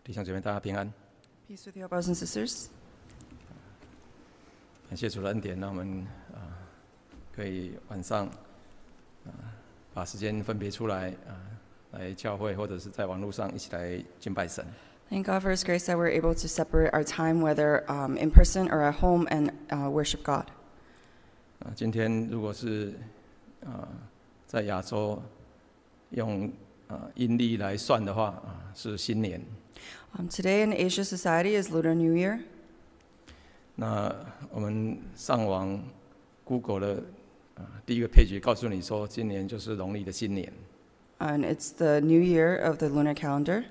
弟兄姐妹，大家平安。 Peace with you, brothers and sisters. 感谢主的恩典，让我们可以晚上把时间分别出来来教会，或者是在网络上一起来敬拜神。 Thank God for His grace that we're able to separate our time, whether in person or at home, and worship God. 今天如果是在亚洲用阴历来算的话是新年。 Today in Asia society is Lunar New Year. 那我们上网 Google 的第一个page告诉你说，今年就是农历的新年。 And it's the new year of the lunar calendar.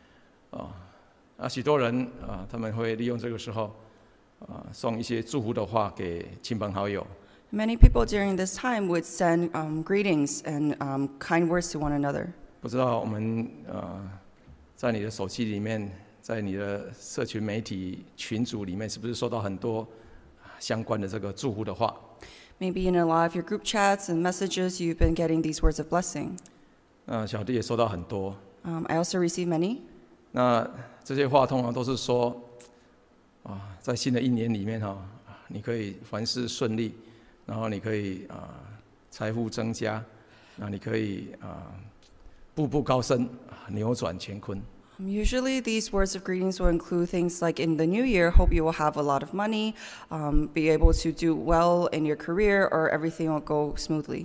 许多人他们会利用这个时候送一些祝福的话给亲朋好友。 Many people during this time would send greetings and kind words to one another. 不知道我们在你的手机里面，在你的社群媒体群组里面，是不是收到很多相关的这个祝福的话？ Maybe in a lot of your group chats and messages, you've been getting these words of blessing. 小弟也收到很多。 I also receive many. 那这些话通常都是说在新的一年里面你可以凡事顺利，然后你可以财富增加，那你可以步步高升，扭转乾坤。 Usually these words of greetings will include things like, in the new year, hope you will have a lot of money, be able to do well in your career, or everything will go smoothly.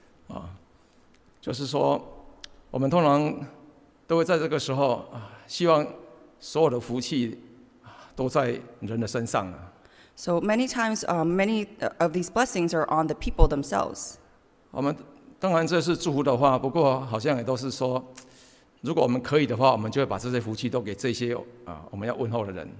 就是说我们通常都会在这个时候希望所有的福气都在人的身上。 So many times, many of these blessings are on the people themselves. 我们当然这是祝福的话，不过好像也都是说，如果我们可以的话，我们就会把这些福气都给这些我们要问候的人。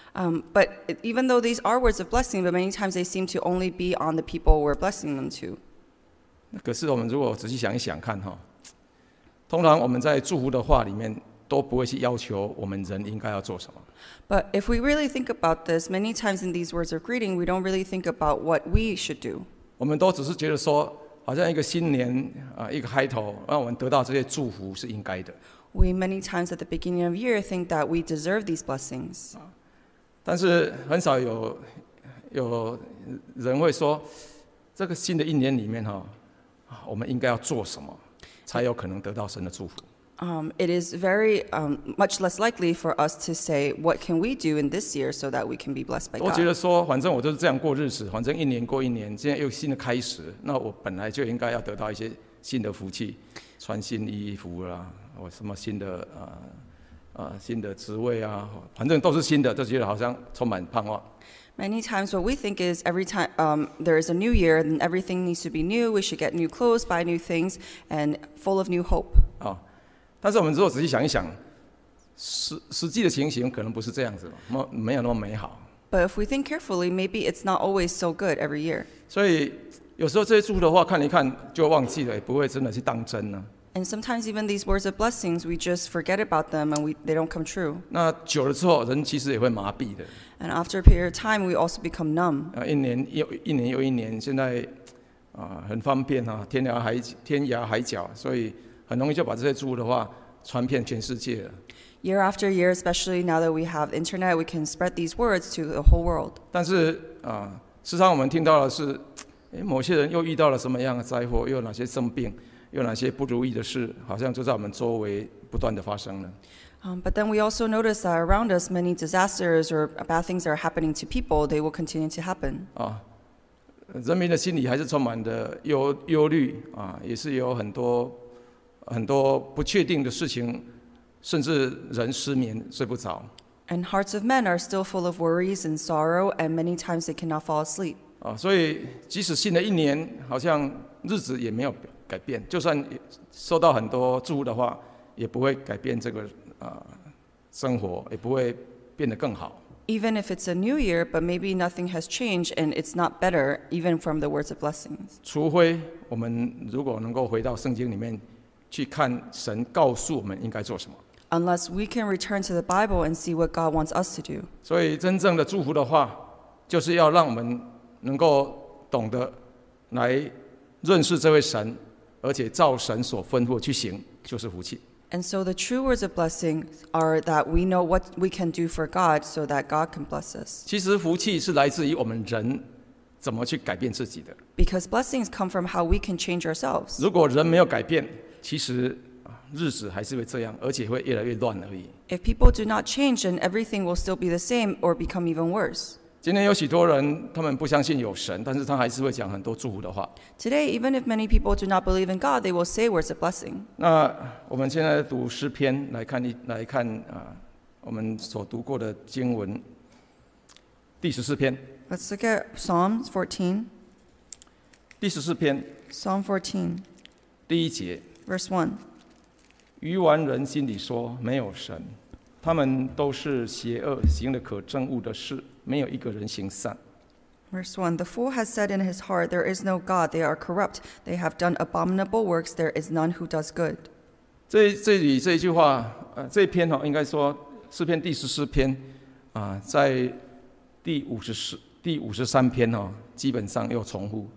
But even though these are words of blessing, but many times they seem to only be on the people we're blessing them to. 可是我们如果仔细想一想看通常我们在祝福的话里面都不会去要求我们人应该要做什么。 But if we really think about this, many times in these words of greeting, we don't really think about what we should do. 我们都只是觉得说，好像一个新年一个开头，让我们得到这些祝福是应该的。 We many times at the beginning of the year think that we deserve these blessings. 但是很少有人会说，这个新的一年里面我们应该要做什么，才有可能得到神的祝福。 It is very much less likely for us to say, what can we do in this year so that we can be blessed by 我觉 God? 得说，反正我就是这样过日子，反正一年过一年，现在又新的开始，那我本来就应该要得到一些新的福气，穿新衣服啦，我什么新的新的职位反正都是新的，就觉得好像充满盼望。 Many times what we think is every time there is a new year, then everything needs to be new. We should get new clothes, buy new things, and full of new hope. 但是我们如果仔细想一想，实际的情形可能不是这样子，没有那么美好。 But if we think carefully, maybe it's not always so good every year. 所以有时候这些祝福的话看一看就忘记了，也不会真的去当真呢。 And sometimes even these words of blessings, we just forget about them and they don't come true. 那久了之后，人其实也会麻痹的。 And after a period of time, we also become numb. 一年又一年，现在很方便天涯海角，所以很容易就把这些祝福的话传遍全世界了。 Year after year, especially now that we have internet, we can spread these words to the whole world. 但是时常我们听到的是，某些人又遇到了什么样的灾祸，又有哪些生病，又有哪些不如意的事，好像就在我们周围不断的发生了。 But then we also notice that around us, many disasters or bad things that are happening to people, they will continue to happen. 人民的心里还是充满的忧虑也是有很多不确定的事情，甚至人失眠睡不着。 And hearts of men are still full of worries and sorrow, and many times they cannot fall asleep. 所以即使新的一年好像日子也没有改变，就算收到很多祝福的话，也不会改变这个生活，也不会变得更好。 Even if it's a new year, but maybe nothing has changed and it's not better, even from the words of blessings. 除非我们如果能够回到圣经里面去看神告诉我们应该做什么。 Unless we can return to the Bible and see what God wants us to do. 所以真正的祝福的话，就是要让我们能够懂得来认识这位神，而且照神所吩咐去行，就是福气。 And so the true words of blessing are that we know what we can do for God so that God can bless us. 其实福气是来自于我们人怎么去改变自己的。 Because blessings come from how we can change ourselves. 如果人没有改变，其实日子还是会这样，而且会越来越乱而已。 If people do not change, then everything will still be the same or become even worse. 今天有许多人，他们不相信有神，但是他还是会讲很多祝福的话。 Today, even if many people do not believe in God, they will say words of blessing. 那我们现在读诗篇来看我们所读过的经文，第14篇。 Let's look at Psalm 14. 第14篇 Psalm 14, 第1节， verse 1. 愚顽人心里说没有神，他们都是邪恶，行了可憎恶的事，没有一个人行善。 Verse 1. The fool has said in his heart, There is no God, they are corrupt, they have done abominable works, there is none who does good. 这里这一句话，这一篇应该说诗篇第14篇在第53篇基本上又重复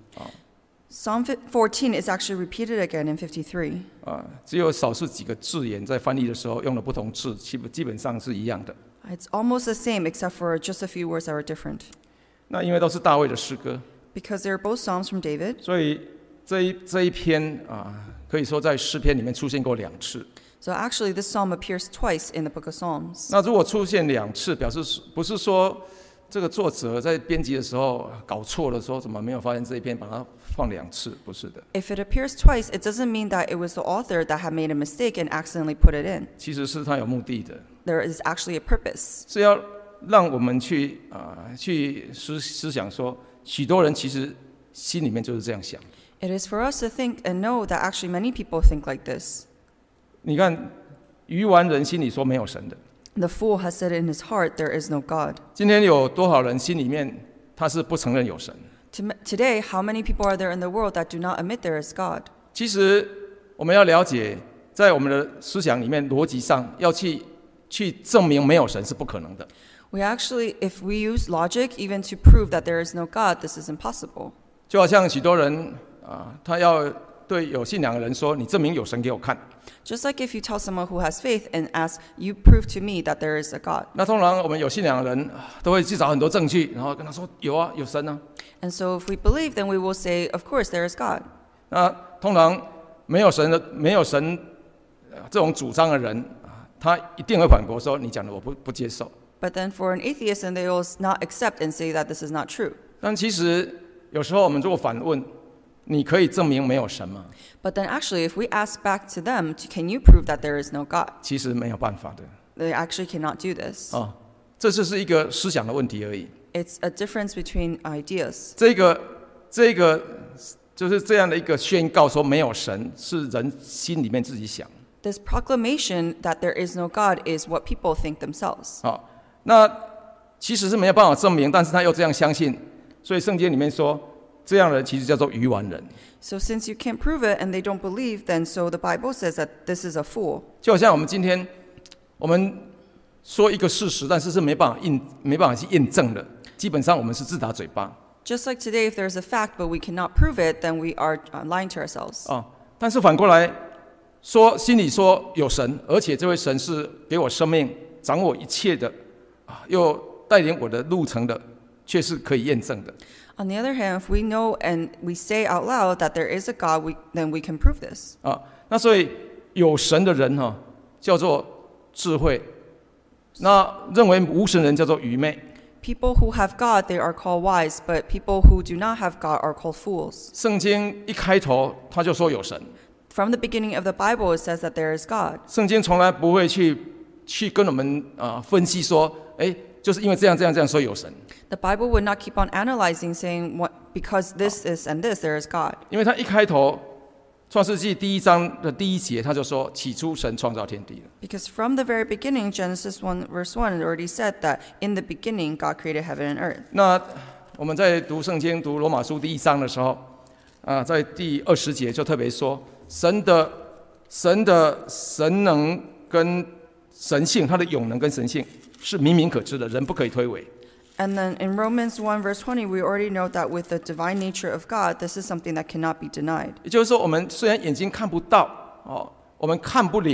Psalm 14 is actually repeated again in 53. 只有少数几个字眼在翻译的时候用了不同字，基本上是一样的。 It's almost the same except for just a few words that are different. 那因为都是大卫的诗歌， Because they're both Psalms from David, 所以这一篇可以说在诗篇里面出现过2次。 so actually this psalm appears twice in the book of Psalms. 那如果出现2次，表示不是说这个作者在编辑的时候搞错了，说怎么没有发现这一篇把它放2次？不是的。 If it appears twice, it doesn't mean that it was the author that had made a mistake and accidentally put it in. 其实是他有目的的， There is actually a purpose. 是要让我们去思想说，许多人其实心里面就是这样想。 It is for us to think and know that actually many people think like this. 你看，愚顽人心里说没有神的。 The fool has said in his heart, There is no God. 今天有多少人心里面他是不承认有神？ Today, how many people are there in the world that do not admit there is God? 其实我们要了解，在我们的思想里面、逻辑上，要去证明没有神是不可能的。 We actually, if we use logic even to prove that there is no God, this is impossible. 就好像许多人他要对有信仰的人说：“你证明有神给我看。” Just like if you tell someone who has faith and ask, You prove to me that there is a God. 那通常我们有信仰的人都会去找很多证据，然后跟他说：“有啊，有神啊。” And so if we believe, then we will say, Of course, there is God. 那通常没有神这种主张的人他一定会反驳说：“你讲的我不接受。” But then for an atheist, and they will not accept and say that this is not true. 但其实有时候我们如果反问，你可以证明没有神吗？ But then actually, if we ask back to them, Can you prove that there is no God? 其实没有办法的。 They actually cannot do this. 这就是一个思想的问题而已。 It's a difference between ideas. 这个就是这样的一个宣告，说没有神是人心里面自己想。 This proclamation that there is no God is what people think themselves. 那其实是没有办法证明，但是他又这样相信，所以圣经里面说，这样的人其实叫做愚顽人。 So since you can't prove it and they don't believe, then so the Bible says that this is a fool. 就好像我们今天我们说一个事实，但是是没办法去验证的，基本上我们是自打嘴巴。 Just like today, if there's a fact but we cannot prove it, then we are lying to ourselves. 但是反过来说，心里说有神，而且这位神是给我生命、掌握一切的，又带领我的路程的，却是可以验证的。 On the other hand, if we know and we say out loud that there is a God, then we can prove this. 那所以有神的人叫做智慧，那认为无神人叫做愚昧。 People who have God, they are called wise, but people who do not have God are called fools. 圣经一开头他就说有神， From the beginning of the Bible, it says that there is God. 圣经从来不会去跟我们分析说，就是因为这样，所以有神。 The Bible would not keep on analyzing, saying because this is and this, there is God. 因为他一开头，创世纪第1章的第1节，他就说：“起初神创造天地了。” Because from the very beginning, Genesis 1 verse 1, it already said that in the beginning, God created heaven and earth. 那我们在读圣经、读罗马书第1章的时候，在第20节就特别说，神的神能跟神性，他的永能跟神性是明明可知的，人不可以推诿。 And then in Romans 1 verse 20, we already know that with the divine nature of God, this is something that cannot be denied. 也就是说，我们虽然眼睛看不到，我们看不了，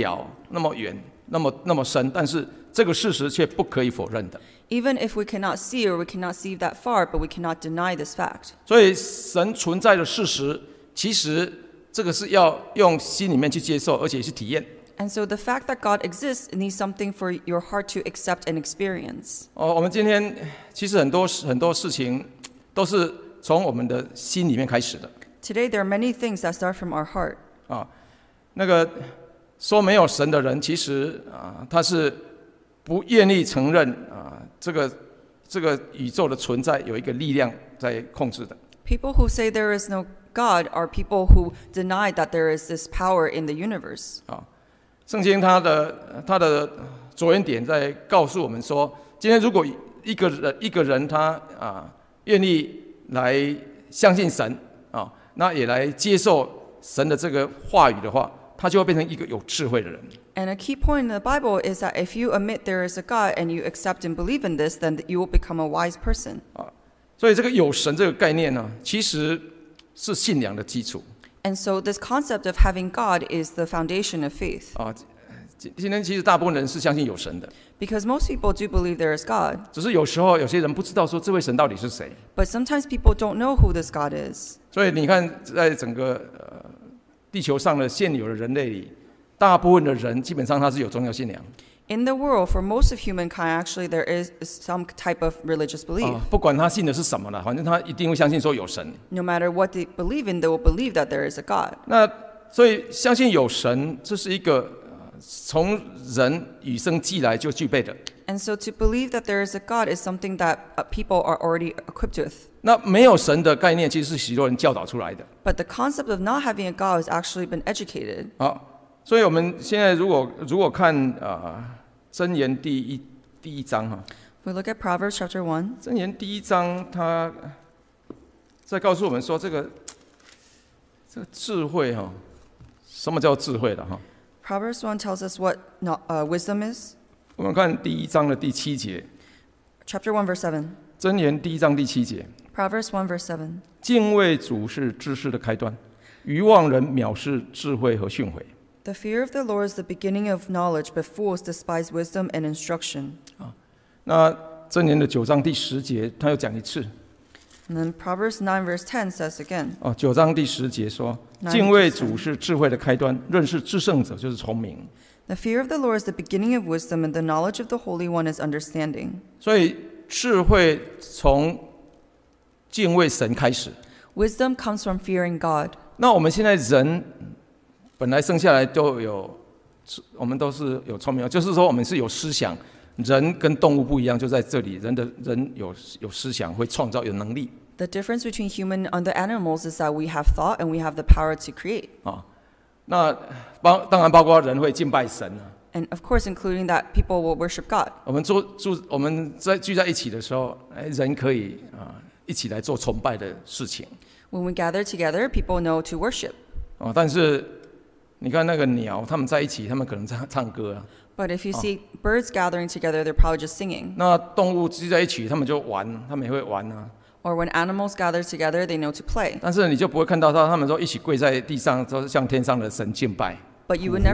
那么远、那么深，但是这个事实却不可以否认的。 Even if we cannot see or we cannot see that far, but we cannot deny this fact. 所以神存在的事实，其实这个是要用心里面去接受，而且是体验。 And so the fact that God exists needs something for your heart to accept and experience. 我们今天其实很多事情都是从我们的心里面开始的。 Today there are many things that start from our heart. 那个说没有神的人，其实他是不愿意承认这个宇宙的存在有一个力量在控制的。 People who say there is no God are people who deny that there is this power in the universe. 圣经它的着眼点在告诉我们说，今天如果一个人他愿意来相信神那也来接受神的这个话语的话，他就会变成一个有智慧的人。 And a key point in the Bible is that if you admit there is a God and you accept and believe in this, then you will become a wise person. 所以这个有神这个概念呢，其实是信仰的基础。 And so this concept of having God is the foundation of faith. 今天其实大部分人是相信有神的， Because most people do believe there is God, 只是有时候有些人不知道说这位神到底是谁。 but sometimes people don't know who this God is. 所以你看，在整个地球上的现有的人类里，大部分的人基本上他是有宗教信仰。 In the world, for most of humankind, actually there is some type of religious belief. 不管他信的是什么了，反正他一定会相信说有神。 No matter what they believe in, they will believe that there is a God. 那所以相信有神，这是一个从人与生俱来就具备的。 And so to believe that there is a God is something that people are already equipped with. 那没有神的概念，其实是许多人教导出来的。 But the concept of not having a God has actually been educated. 所以我们现在如果看箴言第一章 We look at Proverbs chapter 1. 箴言第一章，它在告诉我们说，这个智慧什么叫智慧了 Proverbs 1 tells us what wisdom is. 我们看第一章的第7节， Chapter 1 verse 7. 箴言第一章第7节， Proverbs 1 verse 7. 敬畏主是知识的开端，愚妄人藐视智慧和训诲。 The fear of the Lord is the beginning of knowledge, but fools despise wisdom and instruction. 那箴言的9章第10节，他又讲一次。 And then Proverbs 9 verse 10 says again. 9章第10节说，敬畏主是智慧的开端，认识至圣者就是聪明。 The fear of the Lord is the beginning of wisdom, and the knowledge of the Holy One is understanding. 所以智慧从敬畏神开始。 Wisdom comes from fearing God. 那我们现在人本来生下来我们都是有聪明，就是说我们是有思想。人跟动物不一样，就在这里，人有思想，会创造，有能力。 The difference between human and the animals is that we have thought and we have the power to create. 那当然包括人会敬拜神。 And of course, including that people will worship God. 我们聚在一起的时候，人可以一起来做崇拜的事情。 When we gather together, people know to worship. 但是你看那个鸟，他们在一起，他们可能唱歌。 But if you see birds gathering together, they're probably just singing. 那动物聚在一起，他们就玩，他们也会玩。 Or when animals gather together, they know to play. 但是你就不会看到他们说一起跪在地上，都像天上的神敬拜。 But you would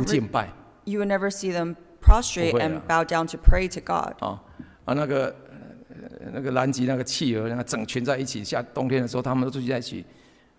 never see them prostrate and bow down to pray to God. 那个南极那个企鹅，那个整群在一起，冬天的时候他们都聚在一起。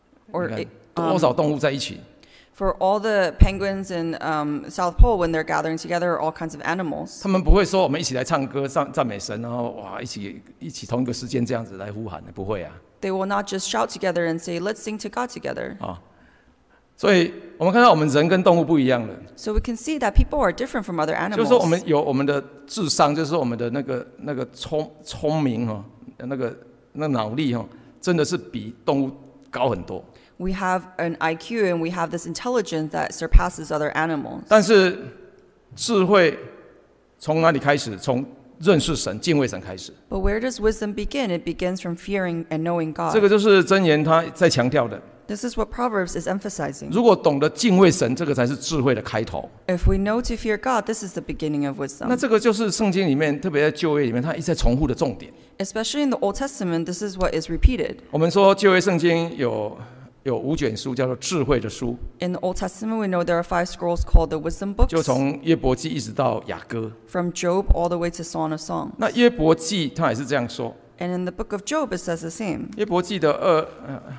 Or 多少动物在一起？ For all the penguins in South Pole, when they're gathering together, all kinds of animals. 他们不会说我们一起来唱歌、赞美神，然后一起同一个时间这样子来呼喊的，不会啊。 They will not just shout together and say, "Let's sing to God together." 所以我们看到我们人跟动物不一样了。 So we can see that people are different from other animals. 就是说我们有我们的智商，就是说我们的那个聪明那个脑力真的是比动物高很多。 We have an IQ and we have this intelligence that surpasses other animals. 但是智慧从哪里开始？从认识神、敬畏神开始。 But where does wisdom begin? It begins from fearing and knowing God. 这个就是箴言他在强调的。 This is what Proverbs is emphasizing. 如果懂得敬畏神，这个才是智慧的开头。 If we know to fear God, this is the beginning of wisdom. 那这个就是圣经里面，特别在旧约里面，它一直在重复的重点。 Especially in the Old Testament, this is what is repeated. 我们说旧约圣经有有5卷书叫做智慧的书， In the Old Testament, we know there are 5 scrolls called the wisdom 就 books, 从约伯记一直到雅歌。 from Job all the way to Song of Songs. 那约伯记他也是这样说， And in the book of Job, it says the same. 约伯记的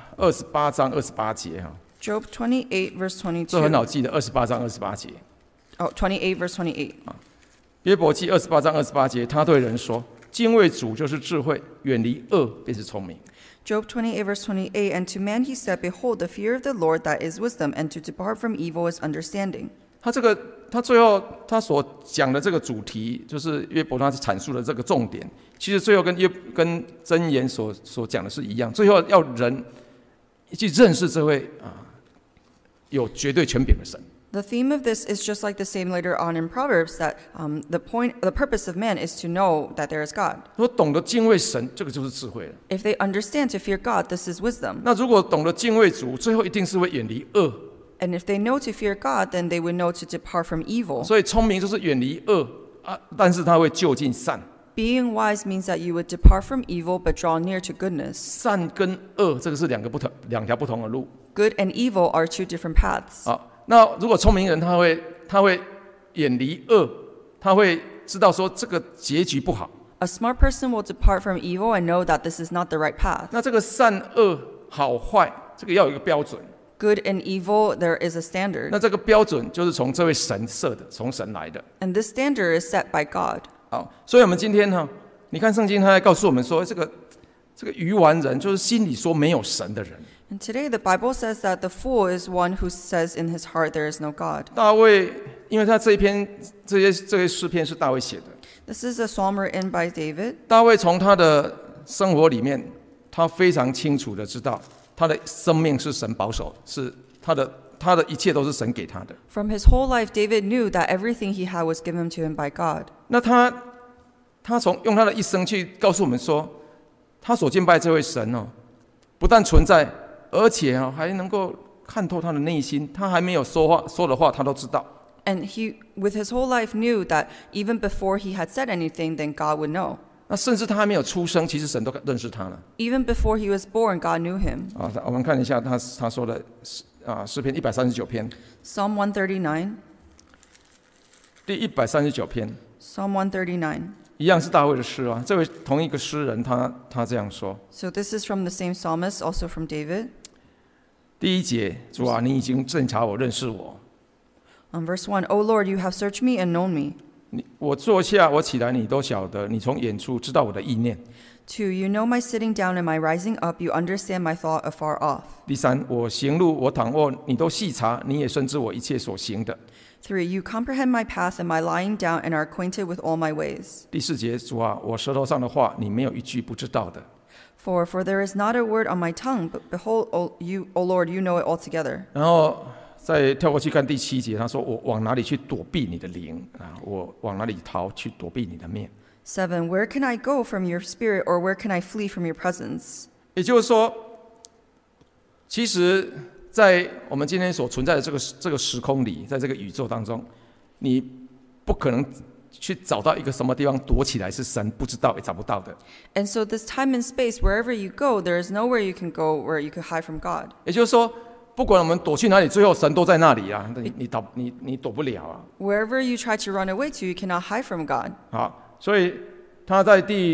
28章28节哈， Job 28, verse 这很 22. 好记的，28章28节。 Oh, 28, verse 28. 约伯记28章28节，他对人说：“敬畏主就是智慧，远离恶便是聪明。” Job 28, verse 28. And to man he said, Behold, the fear of the Lord, that is wisdom, and to depart from evil is understanding. 他最后他所讲的这个主题，就是约伯他阐述的这个重点，其实最后跟箴言所讲的是一样，最后要人去认识这位有绝对权柄的神。 The theme of this is just like the same later on in Proverbs, that the purpose of man is to know that there is God. 如果懂得敬畏神，这个就是智慧了。 If they understand to fear God, this is wisdom. 那如果懂得敬畏主，最后一定是会远离恶。 And if they know to fear God, then they would know to depart from evil. 所以聪明就是远离恶但是他会就近善。 Being wise means that you would depart from evil but draw near to goodness. 善跟恶这个是两条不同的路。 Good and evil are 2 different paths. 那如果聪明人他会远离恶，他会知道说这个结局不好。 A smart person will depart from evil and know that this is not the right path. 那这个善恶好坏，这个要有一个标准。 Good and evil, there is a standard. 那这个标准就是从这位神设的，从神来的。 And this standard is set by God. 好，所以我们今天呢，你看圣经，他在告诉我们说，这个愚顽人就是心里说没有神的人。 And today the Bible says that the fool is one who says in his heart there is no God. 大卫，因为他这些诗篇是大卫写的。 This is a psalm written by David. 大卫从他的生活里面，他非常清楚的知道，他的生命是神保守，是他的一切都是神给他的。 From his whole life, David knew that everything he had was given to him by God. 那他用他的一生去告诉我们说，他所敬拜这位神不但存在，而且还能够看透他的内心，他还没有说的话，他都知道。 And he, with his whole life, knew that even before he had said anything, then God would know. 那甚至他还没有出生，其实神都认识他了。 Even before he was born, God knew him. 我们看一下他说的诗篇139篇， Psalm 139. 第139篇， Psalm 139. 一样是大卫的诗啊。这位同一个诗人，他这样说： So this is from the same psalmist, also from David. 第1节，主啊，你已经鉴察我，认识我。 Verse 1, O Lord, you have searched me and known me. 我坐下，我起来，你都晓得；你从远处知道我的意念。 2, you know my sitting down and my rising up. You understand my thought afar off. 第3，我行路，我躺卧，你都细察，你也深知我一切所行的。 3, you comprehend my path and my lying down and are acquainted with all my ways. 第4节，主啊，我舌头上的话，你没有一句不知道的。 4, for there is not a word on my tongue, but behold, O Lord, you know it altogether. 然后再跳过去看第7节，他说：“我往哪里去躲避你的灵我往哪里逃去躲避你的面？” 7, where can I go from your spirit, or where can I flee from your presence? 也就是说，其实，在我们今天所存在的这个时空里，在这个宇宙当中，你不可能去找到一个什么地方躲起来是神不知道也找不到的。 And so this time and space, wherever you go, there is nowhere you can go where you could hide from God. 也就是说，不管我们躲去哪里，最后神都在那里啊，你躲不了啊。 Wherever you try to run away to, you cannot hide from God. 好，所以他在第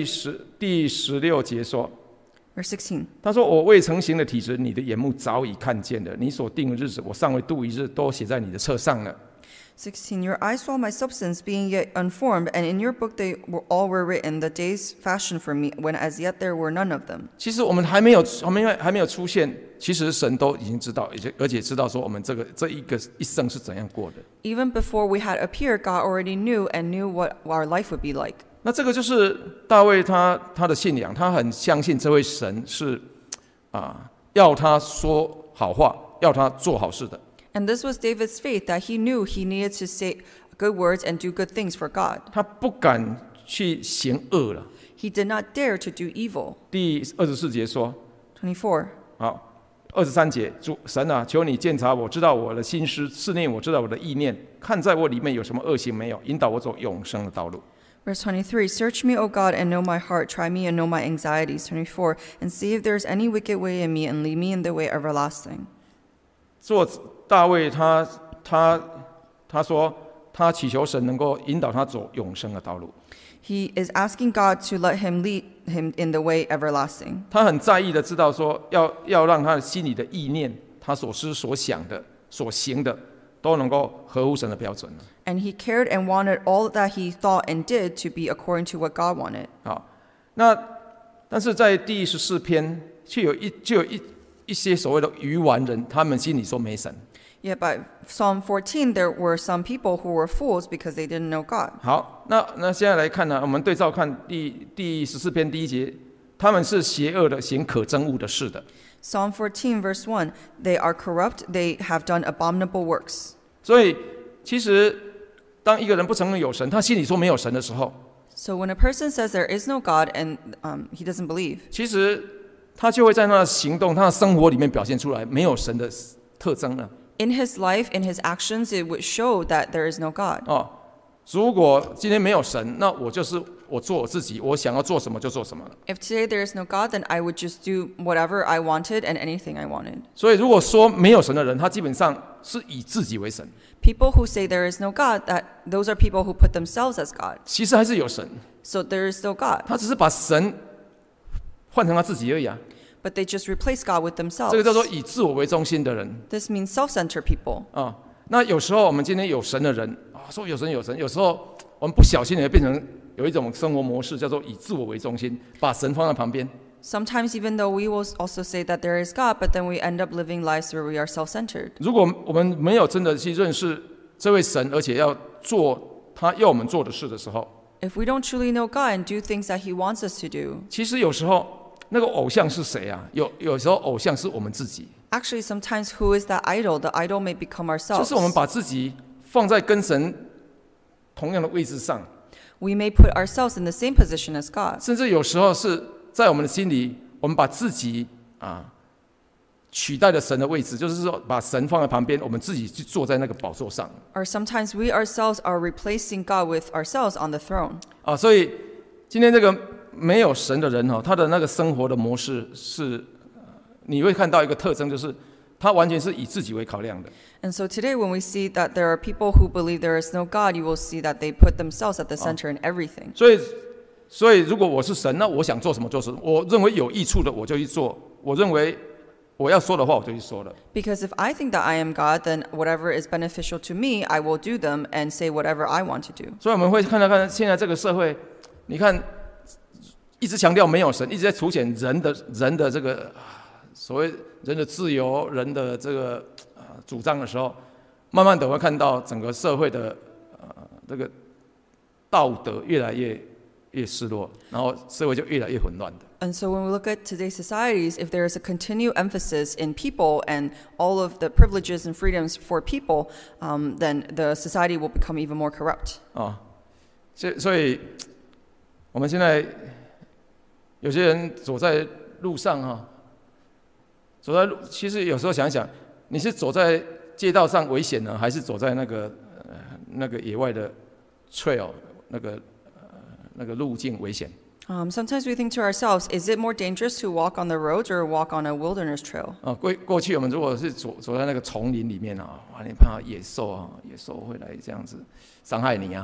16节说。 Verse 16. 他说：“我未成形的体质，你的眼目早已看见了；你所定的日子，我尚未度一日，都写在你的册上了。” 16. Your eyes saw my substance being yet unformed, and in your book they all were written, the days fashioned for me, when as yet there were none of them. 其实我们还没有出现，其实神都已经知道，而且知道说我们这一生是怎样过的。 Even before we had appeared, God already knew and knew what our life would be like. 那这个就是大卫他的信仰，他很相信这位神是要他说好话，要他做好事的。 And this was David's faith, that he knew he needed to say good words and do good things for God. 他不敢去行恶了。 He did not dare to do evil. 第24节说， 24. 好，23节，主神啊，求你鉴察我，知道我的心思，试炼我，知道我的意念，看在我里面有什么恶行没有，引导我走永生的道路。 Verse 23, Search me, O God, and know my heart. Try me and know my anxieties. 24, and see if there is any wicked way in me, and lead me in the way everlasting. 做大卫他说他祈求神能够引导他走永生的道路。 He is asking God to let him lead him in the way everlasting. 他很在意的知道说要让他的心里的意念，他所思所想的、所行的，都能够合乎神的标准。 And he cared and wanted all that he thought and did to be according to what God wanted. 好，但是在第14篇就有一些所谓的愚顽人，他们心里说没神。 Yet by Psalm 14, there were some people who were fools because they didn't know God. 好，那现在来看呢，我们对照看第14篇第1节，他们是邪恶的，行可憎恶的事的。 Psalm 14, verse 1, they are corrupt, they have done abominable works. 所以其实当一个人不承认有神，他心里说没有神的时候， So when a person says there is no God and he doesn't believe, 其实他就会在他的行动、他的生活里面表现出来没有神的特征了。 in his life, in his actions, it would show that there is no God. 如果今天没有神，那我就是我做我自己，我想要做什么就做什么了。 If today there is no God, then I would just do whatever I wanted and anything I wanted. 所以如果说没有神的人，他基本上是以自己为神。 People who say there is no God, those are people who put themselves as God. 其实还是有神， So there is still God, 他只是把神换成他自己而已啊。 but they just replace God with 这个叫做 themselves. 以自我为中心的人 This means self-centered people. 啊。那有时候我们今天有神的人说有神，有时候我们不小心也变成有一种生活模式，叫做以自我为中心，把神放在旁边。 Sometimes even though we will also say that there is God, but then we end up living lives where we are self-centered. 如果我们没有真的去认识这位神，而且要做他要我们做的事的时候， If we don't truly know God and do things that He wants us to do, 其实有时候那个偶像是谁啊？有时候偶像是我们自己， actually sometimes who is that idol? The idol may become 就 ourselves. 是我们把自己放在跟神同样的位置上， We may put ourselves in the same position as God. 甚至有时候是在我们的心里，我们把自己取代了神的位置，就是说把神放在旁边，我们自己去坐在那个宝座上。 Or sometimes we ourselves are replacing God with ourselves on the throne. 所以今天这个没有神的人他的那个生活的模式是，你会看到一个特征，就是他完全是以自己为考量的。 And so today when we see that there are people who believe there is no God, you will see that they put themselves at the center in everything. 所以如果我是神，那我想做什么做什么，我认为有益处的我就去做，我认为我要说的话我就去说了。 Because if I think that I am God, then whatever is beneficial to me, I will do them and say whatever I want to do. 所以我们会看现在这个社会，你看一直强调没有神，一直在凸显人的这个所谓人的自由、人的这个主张的时候，慢慢的会看到整个社会的这个道德越来越失落，然后社会就越来越混乱的。 And so when we look at today's societies, if there is a continued emphasis in people and all of the privileges and freedoms for people, then the society will become even more corrupt. 所以我们现在有些人走在路上其实有时候想一想，你是走在街道上危险呢，还是走在那个野外的 trail 那个路径危险？ Sometimes we think to ourselves, is it more dangerous to walk on the roads or walk on a wilderness trail? 过去我们如果是走在那个丛林里面你怕野兽会来这样子伤害你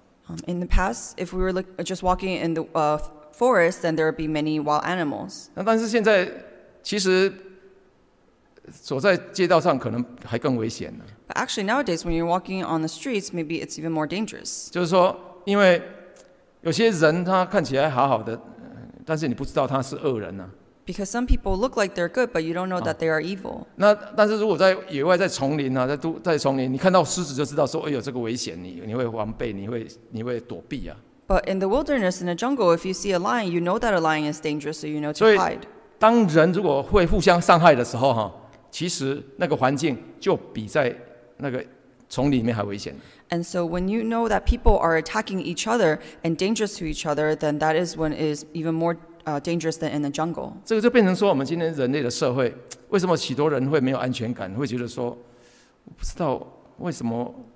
In the past, if we were just walking in the forest, then there would be many wild animals. 但是现在其实走在街道上可能还更危险呢。 But actually nowadays, when you're walking on the streets, maybe it's even more dangerous. 就是说，因为有些人他看起来好好的，但是你不知道他是恶人啊。 Because some people look like they're good, but you don't know that they are evil. 但是如果在野外、在丛林在丛林，你看到狮子就知道说，哎呦，这个危险，你会防备，你会躲避啊。 But in the wilderness, in the jungle, if you see a lion, you know that a lion is dangerous, so you know to 所以 hide. 当人如果会互相伤害的时候其实那个环境就比在那个丛林里面还危险。 And so when you know that people are attacking each other and dangerous to each other, then that is when it is even more dangerous than in the jungle. 这个就变成说，我们今天人类的社会，为什么许多人会没有安全感，会觉得说，我不知道为什么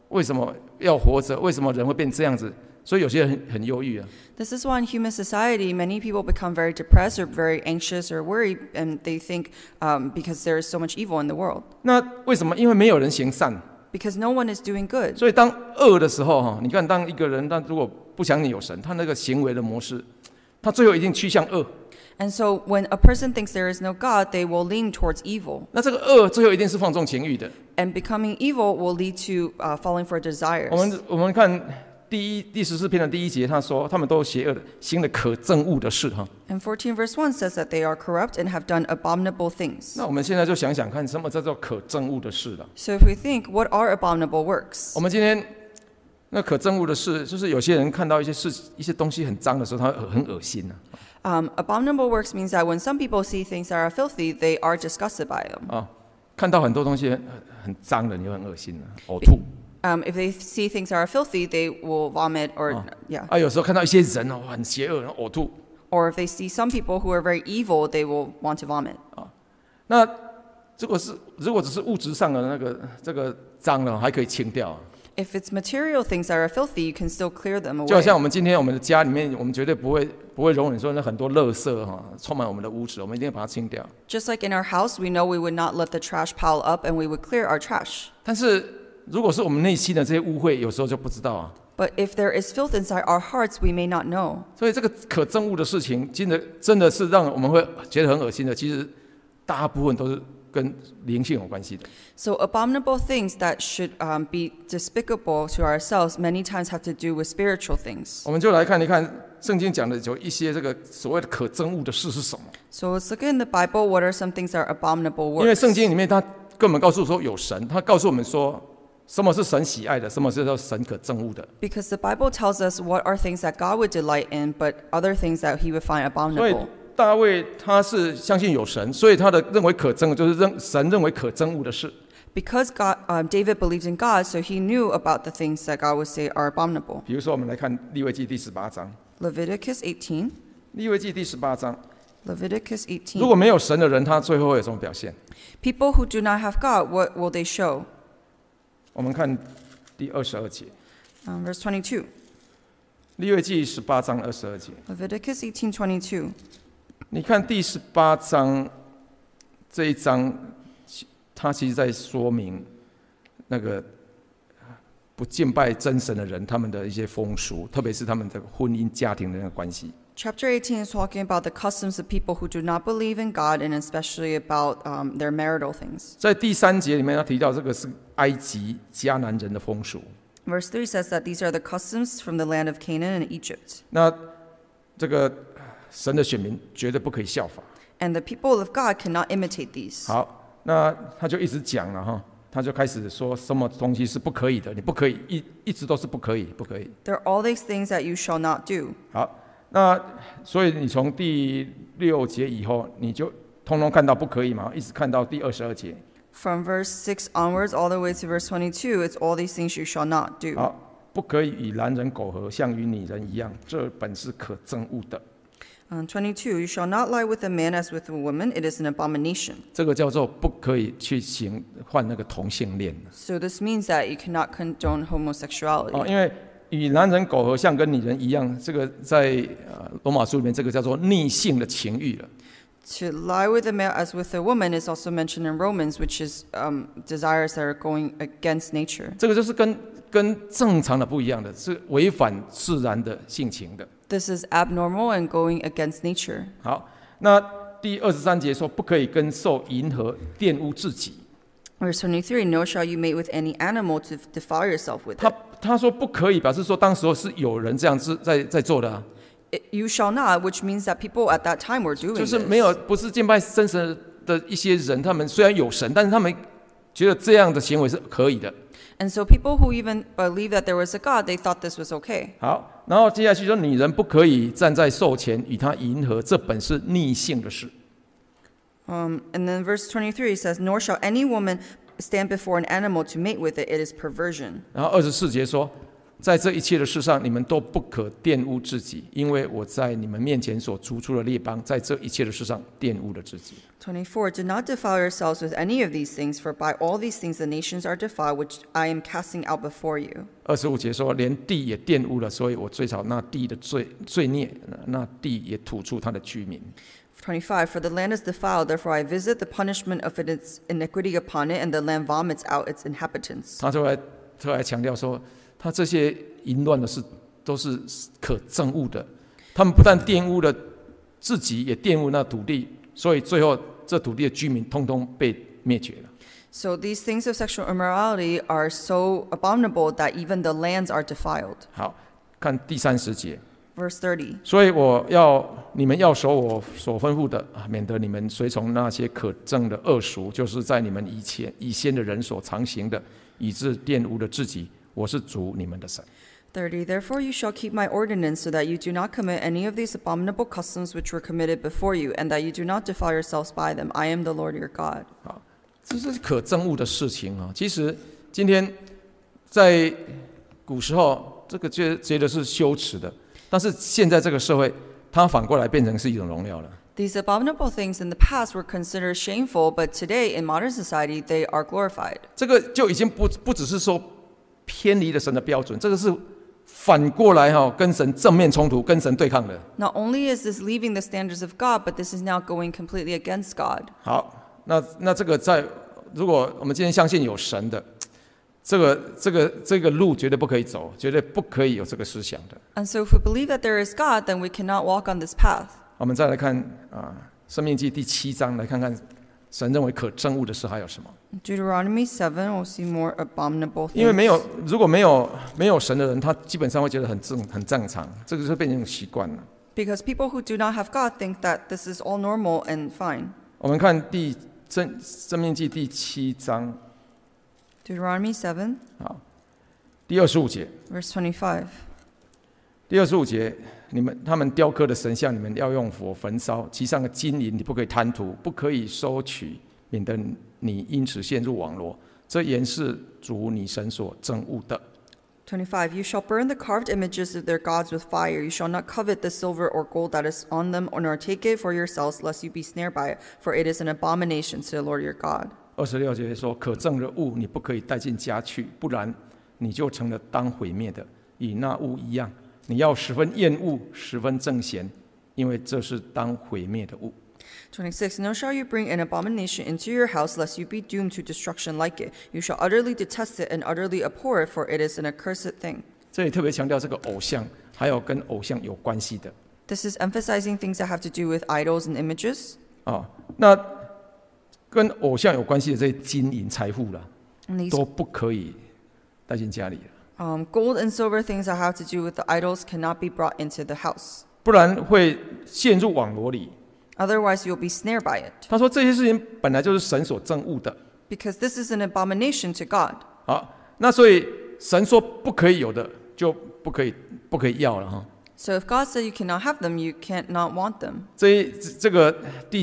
为什么要活着？为什么人会变这样子？所以有些人很忧郁啊。 This is why in human society, many people become very depressed or very anxious or worried, and they think because there is so much evil in the world. 那为什么？因为没有人行善， Because no one is doing good. 所以当恶的时候你看，当一个人他如果不相信有神，他那个行为的模式，他最后一定趋向恶。 And so when a person thinks there is no God, they will lean towards evil. 那这个恶最后一定是放纵情欲的。 And becoming evil will lead to falling for desires. 我们看第14篇的第1节，他说他们都邪恶的，行了可憎恶的事 And 14 verse 1 says that they are corrupt and have done abominable things. 那我们现在就想想看，什么叫做可憎恶的事了？ So if we think, what are abominable works? 我们今天那可憎恶的事，就是有些人看到一些东西很脏的时候，他很恶心 Abominable works means that when some people see things that are filthy, they are disgusted by them. 看到很多东西很脏的，你就很恶心呕吐。 If they see things that are filthy, they will vomit or yeah. 有时候看到一些人很邪恶，呕吐。 Or if they see some people who are very evil, they will want to vomit. 那如果只是物质上的这个脏了，还可以清掉。 If it's material things that are filthy, you can still clear them 就好 away. 像我们今天我们的家里面，我们绝对不会容忍说那很多垃圾充满我们的屋子，我们一定要把它清掉。 Just like in our house, we know we would not let the trash pile up and we would clear our trash. 但是如果是我们内心的这些污秽，有时候就不知道 But if there is filth inside our hearts, we may not know. 所以这个可憎恶的事情，真的是让我们会觉得很恶心的。其实大部分都是跟灵性有关系的。 So abominable things that should be despicable to ourselves many times have to do with spiritual things. 我们就来看一看圣经讲的有一些这个所谓的可憎恶的事是什么。 So let's look in the Bible. What are some things that are abominable 因为 works? 圣经里面他跟我们告诉说有神，他告诉我们说什么是神喜爱的，什么是叫神可憎恶的。 Because the Bible tells us what are things that God would delight in, but other things that He would find 所以 abominable. 大卫他是相信有神，所以他的认为可憎就是神认为可憎恶的事。 Because David believed in God, so he knew about the things that God would say are abominable. 比如说，我们来看利未记第18章。 Leviticus 18. 利未记第18章， Leviticus 如 18. 果没有神的人，他最后会有什么表现？ People who do not have God, what will they show? 我们看第22节， Verse 22. 利未记18章22节。 Leviticus 18:22. 你看第18章这一章，他其实在说明那个不敬拜真神的人他们的一些风俗，特别是他们的婚姻家庭的那个关系。 Chapter 18 is talking about the customs of people who do not believe in God, and especially about their marital things. 在第3节里面，他提到这个是埃及迦南人的风俗。 Verse 3 says that these are the customs from the land of Canaan and Egypt. 那这个神的选民绝对不可以效法。 And the people of God cannot imitate these. 好，那他就一直讲了他就开始说什么东西是不可以的，你不可以，一直都是不可以，不可以。 There are all these things that you shall not do. 好，那所以你从第6节以后，你就通通看到不可以嘛，一直看到第22节。 From verse 6 onwards, all the way to verse 22, it's all these things you shall not do. 好，不可以与男人苟合，像与女人一样，这本是可憎恶的。 22, you shall not lie with a man as with a woman, it is an abomination. 这个叫做不可以去犯那个同性恋。 So this means that you cannot condone homosexuality. 因为与男人苟合像跟女人一样，这个在罗马书里面，这个叫做逆性的情欲了。 To lie with a male as with a woman is also mentioned in Romans, which is desires that are going against nature. 这个就是跟正常的不一样的，是违反自然的性情的。 This is abnormal and going against nature. 好，那第23节说不可以跟兽迎合，玷污自己。 Verse 23, nor shall you mate with any animal to defile yourself with it. 他说不可以，表示说当时候是有人这样子在做的 You shall not, which means that people at that time were doing 就是 this. 没有不是敬拜真神的一些人，他们虽然有神，但是他们觉得这样的行为是可以的。 And so people who even believe that there was a God, they thought this was okay. 好，然后接下去说，女人不可以站在兽前与他迎合，这本是逆性的事。 And then verse 23 says, nor shall any woman stand before an animal to mate with it, it is perversion. 然后24节说， 在这一切的事上，你们都不可玷污自己，因为我在你们面前所逐出的列邦，在这一切的事上玷污了自己。 24 Do not defile yourselves with any of these things, for by all these things the nations are defiled, which I am casting out before you. 25节说，连地也玷污了，所以我追讨那地的罪孽，那地也吐出他的居民。 25 For the land is defiled, therefore I visit the punishment of its iniquity upon it, and the land vomits out its inhabitants. 他特来强调说，他这些淫乱的事都是可憎恶的，他们不但玷污了自己，也玷污那土地，所以最后这土地的居民通通被灭绝了。 So these things of sexual immorality are so abominable that even the lands are defiled. 好，看第30节。 Verse 30. 所以你们要守我所吩咐的，免得你们随从那些可憎的恶俗，就是在你们以先的人所常行的，以致玷污了自己。我是主你们的神。 30 Therefore you shall keep my ordinance, so that you do not commit any of these abominable customs which were committed before you, and that you do not defile yourselves by them. I am the Lord your God. 好，这是可憎恶的事情啊。其实今天在古时候，这个觉得是羞耻的，但是现在这个社会，它反过来变成是一种荣耀了。 These abominable things in the past were considered shameful, but today in modern society they are glorified. 这个就已经不只是说偏离了神的标准，这个是反过来跟神正面冲突，跟神对抗的。 Not only is this leaving the standards of God, but this is now going completely against God. 好，那这个如果我们今天相信有神的，这个路绝对不可以走，绝对不可以有这个思想的。 And so if we believe that there is God, then we cannot walk on this path. 我们再来看申命记第7章，来看看神认为可憎恶的事还有什么。 Deuteronomy 7, we'll see more abominable things. 因为如果没有神的人，他基本上会觉得很正常，这个就变成一种习惯了。 Because people who do not have God think that this is all normal and fine. 我们看申命记第7章， Deuteronomy 7, 好，第25节。 verse 25. 第25节，他们雕刻的神像，你们要用火焚烧，其上的金银你不可以贪图，不可以收取，免得你因此陷入网罗。这原是主你神所憎恶的。 25 You shall burn the carved images of their gods with fire. You shall not covet the silver or gold that is on them, nor take it for yourselves, lest you be snared by it, for it is an abomination to the Lord your God. 26节说，可憎的物你不可以带进家去，不然你就成了当毁灭的，与那物一样。你要十分厌恶，十分憎嫌，因为这是当毁灭的物。 26 Nor shall you bring an abomination into your house, lest you be doomed to destruction like it. You shall utterly detest it and utterly abhor it, for it is an accursed thing. 这里特别强调这个偶像，还有跟偶像有关系的。 This is emphasizing things that have to do with idols and images. 那跟偶像有关系的这些金银财富啦， And 都不可以带进家里了。 gold and silver things that have to do with the idols cannot be brought into the house. 不然会陷入网罗里。 Otherwise, you'll be snared by it. 他说这些事情本来就是神所憎恶的。 Because this is an abomination to God. 好，那所以神说不可以有的，就不可以要了哈。 So if God said you cannot have them, you can't not want them. 这个第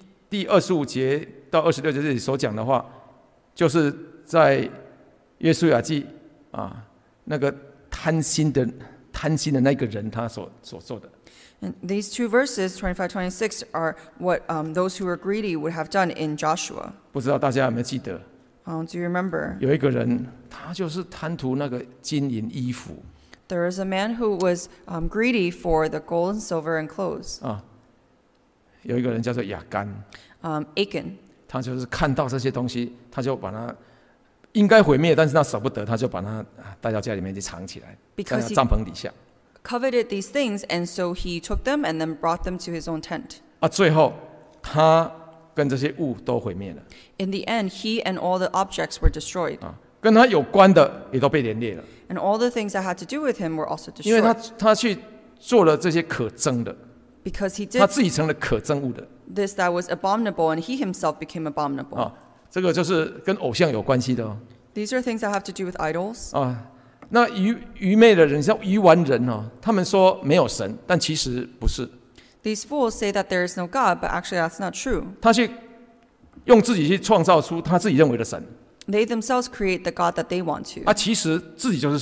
25节到26节这里所讲的话，就是在约书亚记那个贪心的那个人他所做的。 And these two verses, 25, 26, are what those who were greedy would have done in Joshua. 不知道大家有没有记得？ Do you remember? 有一个人，他就是贪图那个金银衣服。 There was a man who was greedy for the gold and silver and clothes. 有一个人叫做亚干。 Achan. 他就是看到这些东西，他就把它应该毁灭，但是他舍不得，他就把它带到家里面去藏起来，在帐篷底下。 Coveted these things, and so he took them and then brought them to his own tent. 最后他跟这些物都毁灭了。 In the end, he and all the objects were destroyed. 跟他有关的也都被连列了。 And all the things that had to do with him were also destroyed. 因为他去做了这些可憎的， Because he did 他自己成了可憎物的。 this that was abominable, and he himself became abominable. 这个就是跟偶像有关系的。 These are things that have to do with idols. 那愚昧的人，像愚顽人他们说没有神，但其实不是。 These fools say that there is no God, but actually that's not true. 他去用自己去创造出他自己认为的神。 They themselves create the God that they want to. 其实自己就是神。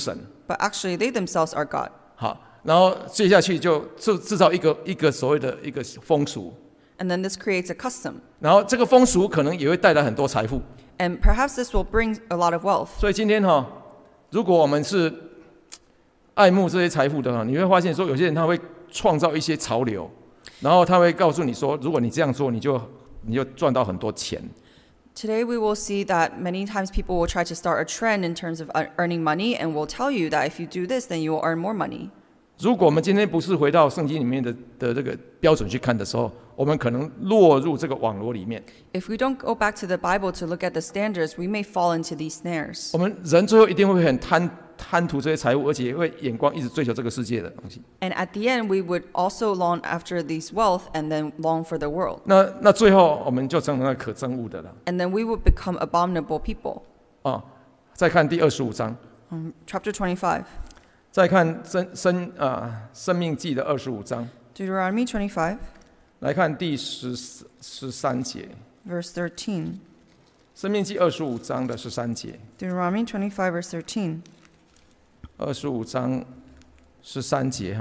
but actually they themselves are God. 好，然后接下去就制造一个所谓的一个风俗， And then this creates a custom. 然后这个风俗可能也会带来很多财富。 And perhaps this will bring a lot of wealth. 所以今天如果我们是爱慕这些财富的话，你会发现说，有些人他会创造一些潮流，然后他会告诉你说，如果你这样做，你就赚到很多钱。 Today we will see that many times people will try to start a trend in terms of earning money and will tell you that if you do this, then you will earn more money. 如果我们今天不是回到圣经里面的这个标准去看的时候，我们可能落入这个网络里面。 If we don't go back to the Bible to look at the standards, we may fall into these snares. 我们人最后一定会很贪图这些财物，而且会眼光一直追求这个世界的东西。 And at the end, we would also long after these wealth and then long for the world. 那最后我们就成了可憎恶的了。 And then we would become abominable people. 再看第25章， Chapter 25, 再看生命记的25章， Deuteronomy 25, 来看第13节， verse 13. 生命记25章的13节， Deuteronomy 25, verse 13. 25章13节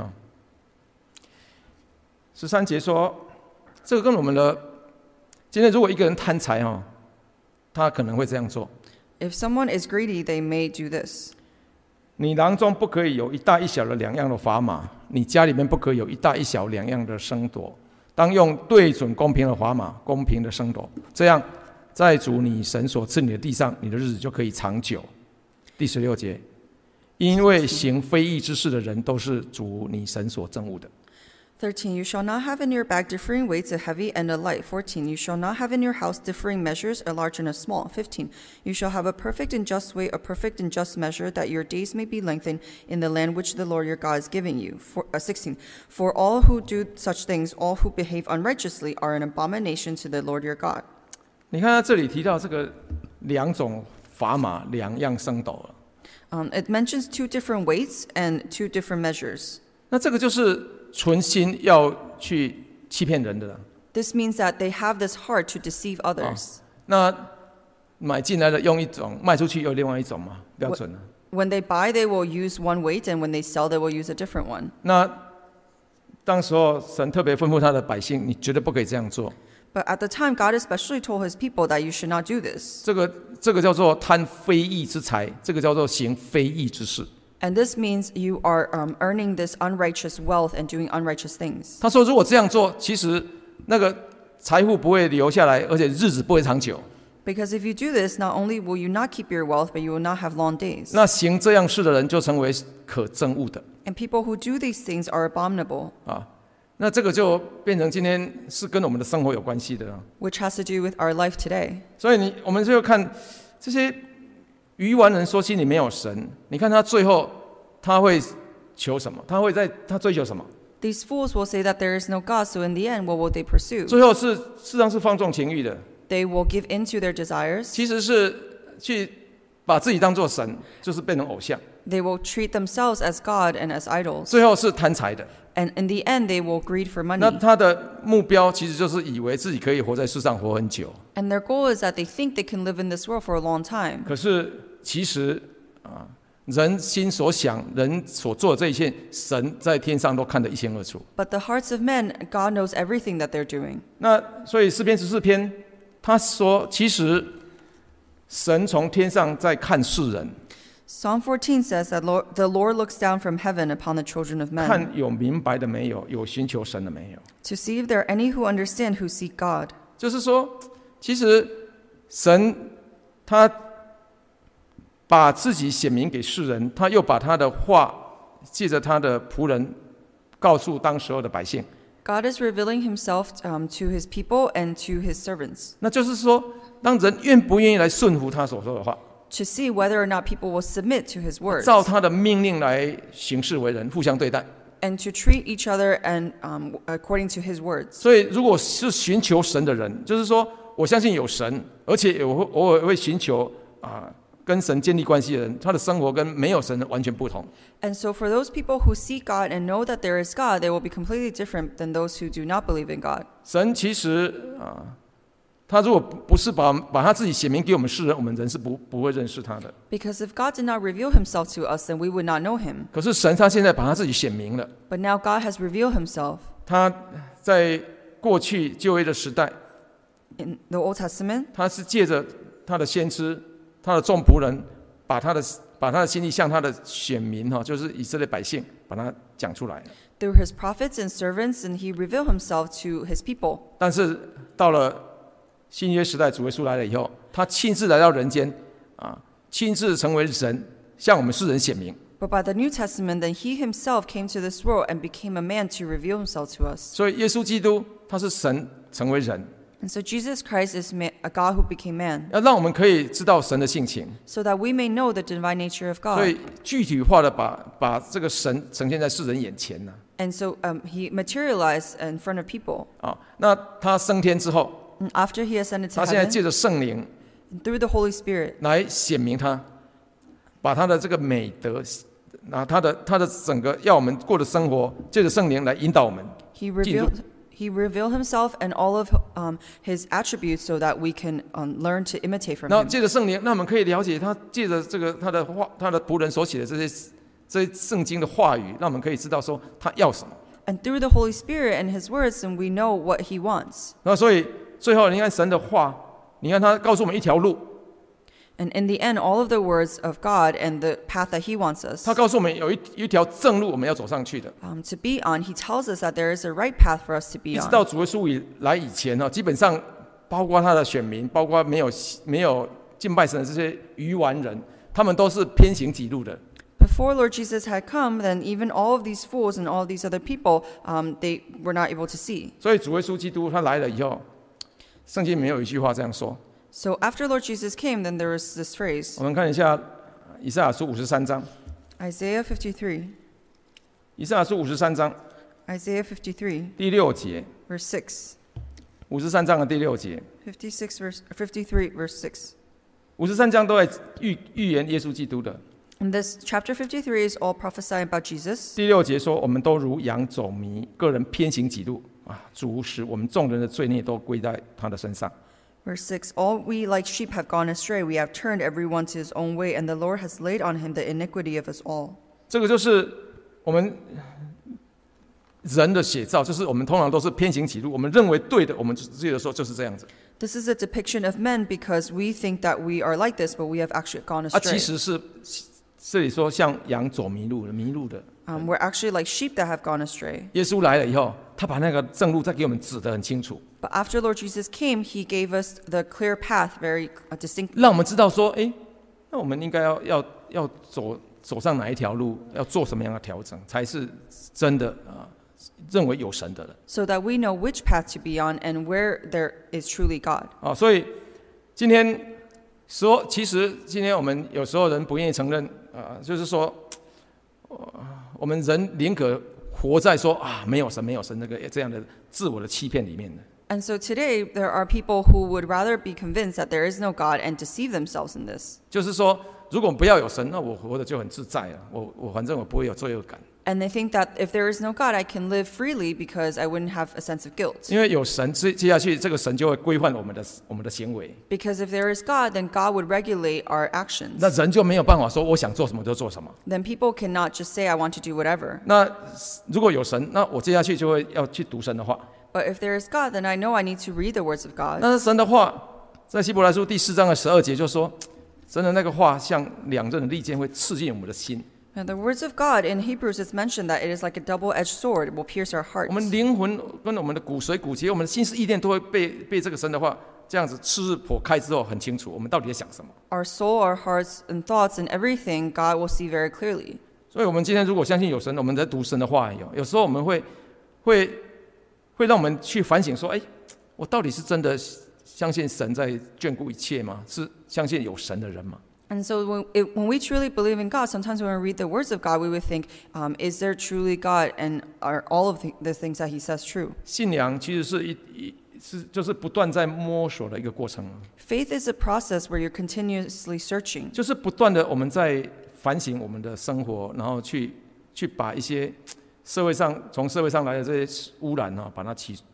13节说，这个跟我们的今天如果一个人贪财他可能会这样做。 If someone is greedy, they may do this. 你囊中不可以有一大一小的两样的砝码，你家里面不可以有一大一小两样的升斗，当用对准公平的砝码，公平的升斗，这样在主你神所赐你的地上，你的日子就可以长久。第16节，因为行非义之事的人都是主你神所憎恶的。 13. You shall not have in your bag differing weights, a heavy and a light. 14. You shall not have in your house differing measures, a large and a small. 15. You shall have a perfect and just weight, a perfect and just measure, that your days may be lengthened in the land which the Lord your God is giving you. 16. For all who do such things, all who behave unrighteously, are an abomination to the Lord your God. 你看他这里提到这个两种砝码，两样升斗了。 It mentions 2 different weights and 2 different measures. 那这个就是存心要去欺骗人的了。 This means that they have this heart to deceive others. 那买进来的用一种，卖出去又另外一种嘛，标准了。 When they buy, they will use one weight, and when they sell, they will use a different one. 那当时候神特别吩咐他的百姓，你绝对不可以这样做。 But at the time, God especially told his people that you should not do this. 这个叫做贪非义之财，这个叫做行非义之事。 And this means you are earning this unrighteous wealth and doing unrighteous things. 他说，如果这样做，其实那个财富不会留下来，而且日子不会长久。 Because if you do this, not only will you not keep your wealth, but you will not have long days. 那行这样事的人就成为可憎恶的。 And people who do these things are abominable. 那这个就变成今天是跟我们的生活有关系的了。 Which has to do with our life today. 所以我们就看这些愚顽人说心里没有神，你看他最后他会求什么？他追求什么？ These fools will say that there is no God, so in the end, what will they pursue? 最后事实上是放纵情欲的， They will give in to their desires. 其实是去把自己当作神，就是变成偶像。 They will treat themselves as God and as idols. 最后是贪财的， And in the end, they will greed for 那 money. 他的目标其实就是以为自己可以活在世上活很久， And their goal is that they think they can live in this world for a long time. 可是其实人心所想，人所做的这一切，神在天上都看得一清二楚。 But the hearts of men, God knows everything that they're doing. 那所以诗篇14篇，他说，其实神从天上在看世人， Psalm 14 says that the Lord looks down from heaven upon the children of men 看有明白的没有，有寻求神的没有。 to see if there are any who understand, who seek God. 就是说，其实神他把自己显明给世人，他又把他的话借着他的仆人告诉当时候的百姓。 God is revealing himself to his people and to his servants 那就是说，当人愿不愿意来顺服他所说的话， to see whether or not people will submit to his words 照他的命令来行事为人，互相对待。 and to treat each other and according to his words. 所以，如果是寻求神的人，就是说，我相信有神，而且我偶尔会寻求跟神建立关系的人，他的生活跟没有神的完全不同。 And so for those people who seek God and know that there is God, they will be completely different than those who do not believe in God. 神其实他如果不是把他自己显明给我们世人，我们人是不会认识他的。 Because if God did not reveal himself to us, then we would not know him. 可是神他现在把他自己显明了， But now God has revealed himself. 他在过去旧约的时代， In the Old Testament, 他是借着他的先知、他的众仆人，把他的心意向他的选民就是以色列百姓，把他讲出来。 through his prophets and servants, and he revealed himself to his people. 但是到了新约时代，主耶稣来了以后，他亲自来到人间，亲自成为人，向我们世人显明。 But by the New Testament, then he himself came to this world and became a man to reveal himself to us. 所以耶稣基督他是神成为人， And so Jesus Christ is a God who became man, 要让我们可以知道神的性情。 so that we may know the divine nature of 所 God. 以具体化的把这个神呈现在世人眼前呢。 And so he materialized in front of people. 那他升天之后， And after he ascended to 他现在 heaven, 借着圣灵 through the Holy Spirit, 来显明他，把他的这个美德，他的整个要我们过的生活，借着圣灵来引导我们。 he revealed himself and all of his attributes so that we can learn to imitate from 那 him. 借着圣灵，那我们可以了解他借着这个他的仆人所写的这些圣经的话语，让我们可以知道说他要什么。 And through the Holy Spirit and his words, and we know what he wants. 那所以最后你看神的话，你看他告诉我们一条路， And in the end, all of the words of God and the path that he wants us 他告诉我们有一条正路我们要走上去的。 to be on, he tells us that there is a right path for us to 一 be 直到 on. 主耶稣来以前基本上包括他的选民，包括没有敬拜神的这些愚顽人，他们都是偏行己路的。 Before Lord Jesus had come, then even all of these fools and all of these other people, they were not able to see. 所以主耶稣基督他来了以后，圣经里面有一句话这样说， So after Lord Jesus came, then there was this phrase, 我们看一下以赛亚书53章， Isaiah 53, 以赛亚书53章 Isaiah 53, 第6节， verse 6, 53章的第6节 53, verse 6. ，53章都在预言耶稣基督的。 And this chapter 53 is all prophesying about Jesus. 第6节说，我们都如羊走迷，个人偏行己路主使我们众人的罪孽都归在他的身上。 Verse 6, all we like sheep have gone astray, we have turned everyone to his own way, and the Lord has laid on him the iniquity of us all. 这个就是我们人的写照，就是我们通常都是偏行己路，我们认为对的，我们记得说就是这样子。 This is a depiction of men because we think that we are like this, but we have actually gone 其 astray. 实是这里说像羊走迷路的。 We're actually like sheep that have gone astray. 耶稣来了以后，他把那个正路再给我们指得很清楚， But after Lord Jesus came, he gave us the clear path very distinctly. 让我们知道说，那我们应该要走上哪一条路，要做什么样的调整，才是真的认为有神的人。 So that we know which path to be on and where there is truly God. 所以今天说，其实今天我们有时候人不愿意承认就是说，我们人宁可活在说没有神那个这样的自我的欺骗里面的。 And so today, there are people who would rather be convinced that there is no God and deceive themselves in this. 就是说，如果不要有神，那我活得就很自在了，我反正我不会有罪恶感。 And they think that if there is no God, I can live freely because I wouldn't have a sense of guilt. 因为有神，接下去这个神就会规范我们的行为， Because if there is God, then God would regulate our actions. 那人就没有办法说我想做什么就做什么。 Then people cannot just say, I want to do whatever. 那如果有神，那我接下去就会要去读神的话。 But if there is God, then I know I need to read the words of God. 那神的话，在希伯来书第4章的12节就说，神的那个话像两刃的利剑，会刺进我们的心。 Now, the words of God in Hebrews is mentioned that it is like a double-edged sword. It will pierce our 我 hearts. 们灵魂跟我们的骨髓骨节，我们的心思意念都会被这个神的话这样子刺破开之后，很清楚我们到底在想什么。 Our soul, our hearts, and thoughts, and everything, God will see very clearly. 所以，我们今天如果相信有神，我们在读神的话有时候我们会让我们去反省说，我到底是真的相信神在眷顾一切吗？是相信有神的人吗？ And so when we truly believe in God, sometimes when we read the words of God, we would think, is there truly God, and are all of the things that he says true? 信仰其实就是不断在摸索的一个过程， Faith is a process where you're continuously searching. 就是不断的我们在反省我们的生活，然后去把一些从社会上来的这些污染把它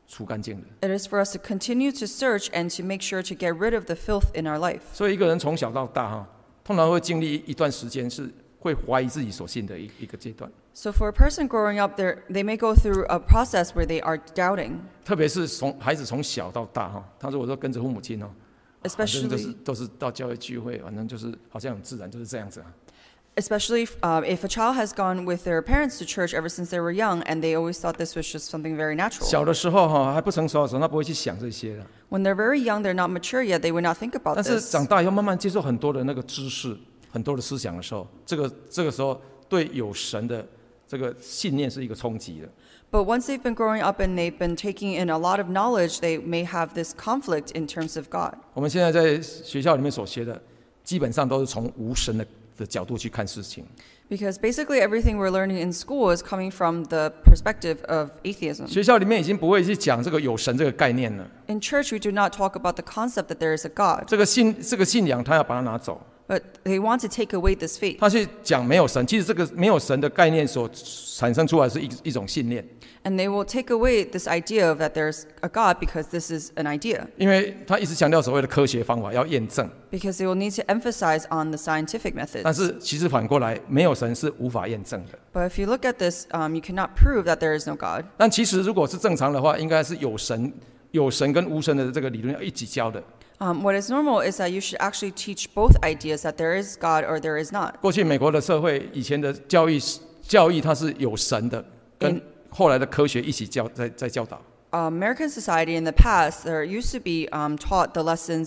除干净的。 It is for us to continue to search and to make sure to get rid of the filth in our life. 所以一个人从小到大通常会经历一段时间是会怀疑自己所信的一个阶段。 So for a person growing up, they may go through a process where they are doubting, 特别是孩子从小到大他如果说跟着父母亲反正都是到教会聚会，反正就是好像很自然就是这样子 especially if a child has gone with their parents to church ever since they were young, and they always thought this was just something very natural. 小的时候还不成熟的时候，他不会去想这些的。 When they're very young, they're not mature yet, they would not think about 但是 this. 长大以后，慢慢接受很多的那个知识、很多的思想的时候，这个时候对有神的这个信念是一个冲击的。 But once they've been growing up and they've been taking in a lot of knowledge, they may have this conflict in terms of God. 我们现在在学校里面所学的，基本上都是从无神的角度去看事情。 Because basically everything we're learning in school is coming from the perspective of atheism. 学校里面已经不会去讲这个有神这个概念了。 In church, we do not talk about the concept that there is a God, 这个信仰，他要把它拿走。 but they want to take away this faith. 他去讲没有神，其实这个没有神的概念所产生出来是一种信念。 And they will take away this idea of that there's a God because this is an idea. 因为他一直强调所谓的科学方法要验证， Because they will need to emphasize on the scientific 但 methods. 是其实反过来，没有神是无法验证的。 But if you look at this, you cannot prove that there is no God. 但其实如果是正常的话，应该是有神跟无神的这个理论要一起教的。 What is normal is that you should actually teach both ideas, that there is God or there is not. 过去美国的社会以前的教育它是有神的，跟后来的科学一起在教导。 American society in the past, there used to be taught the lessons,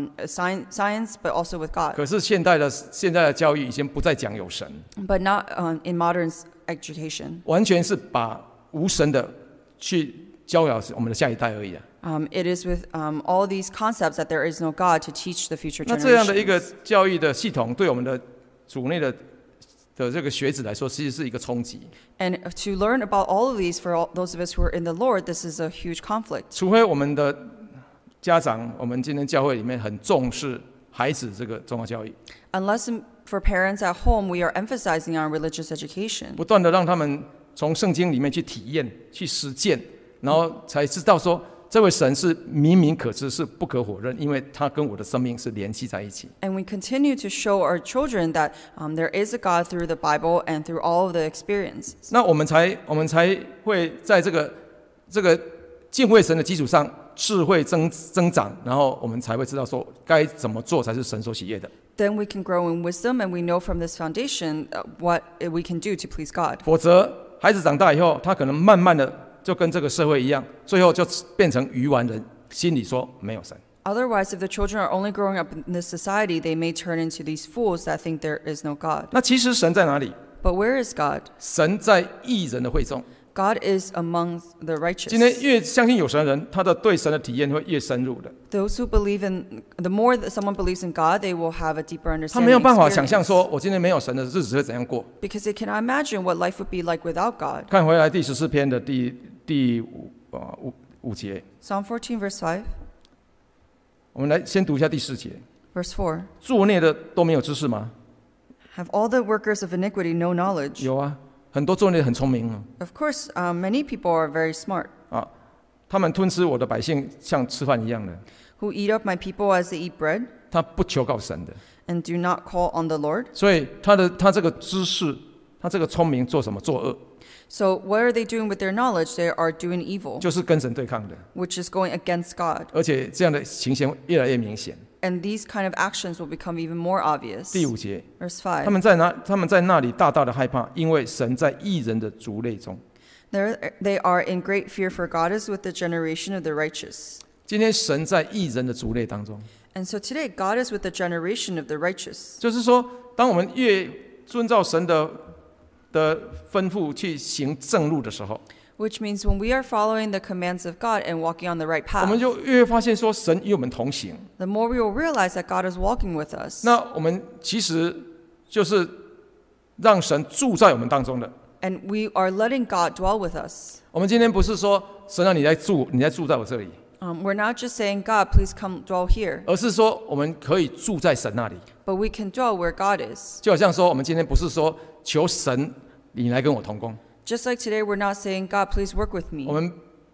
science, but also with God. 可是现在的教育已经不再讲有神， But not in modern education. 完全是把无神的去教导我们的下一代而已啊。 It is with all these concepts that there is no God to teach the future 那这样的一个 generations. 教育的系统，对我们的主内的这个学子来说，其实是一个冲击。 And to learn about all of these for those of us who are in the Lord, this is a huge conflict. 除非我们的家长，我们今天教会里面很重视孩子这个宗教教育， Unless for parents at home, we are emphasizing on religious education. 不断的让他们从圣经里面去体验、去实践，然后才知道说，这位神是明明可知，是不可否认，因为他跟我的生命是联系在一起。 And we continue to show our children that there is a God through the Bible and through all of the experiences. 那我们才会在这个敬畏神的基础上，智慧增长，然后我们才会知道说该怎么做才是神所喜悦的。 Then we can grow in wisdom, and we know from this foundation what we can do to please God. 否则，孩子长大以后，他可能慢慢的就跟这个社会一样，最后就变成愚顽人，心里说没有神。 Otherwise, if the children are only growing up in this society, they may turn into these fools that think there is no God. 那其实神在哪里？ But where is God? 神在义人的会中。 God is among the 今天 righteous. 越相信有神的人，他的对神的体验会越深入的。 Those who believe in, the more that someone believes in God, they will have a deeper 他没有 understanding 办法想象 experience. 说，我今天没有神的日子会怎样过。 Because they cannot imagine what life would be like without God. 看回来第14篇的第五节， Psalm 14, verse 5, 我们来先读一下第4节。 verse 4. 作孽的都没有知识吗？ Have all the workers of iniquity no knowledge? 有啊，很多作孽很聪明啊。 Of course, many people are very smart, 他们吞吃我的百姓，像吃饭一样的。 who eat up my people as they eat bread, 他不求告神的， and do not call on the Lord. 所以他这个知识，他这个聪明做什么？作恶， So what are they doing with their knowledge? They are doing evil, 就是跟神对抗的。 which is going against God. 而且这样的情形越来越明显。 And these kind of actions will become even more obvious. 第5节， Verse 他 5. 们在那里大大的害怕，因为神在义人的族类中。 There, they are in great fear, for God is with the generation of the righteous. 今天神在义人的族类当中， And so today, God is with the generation of the righteous. 就是说，当我们越遵照神的吩咐去行正路的时候， Which means when we are following the commands of God and walking on the right 我们 path, 就越发现说神与我们同行。 the more we will realize that God is walking with us. 那我们其实就是让神住在我们当中的。 And we are letting God dwell with us. 我们今天不是说神啊，你在住在我这里， We're not just saying, God, please come dwell here, 而是说我们可以住在神那里。 but we can dwell where God is. 就好像说，我们今天不是说求神你来跟我同工， Just like today, we're not saying, God, please work with 我 me.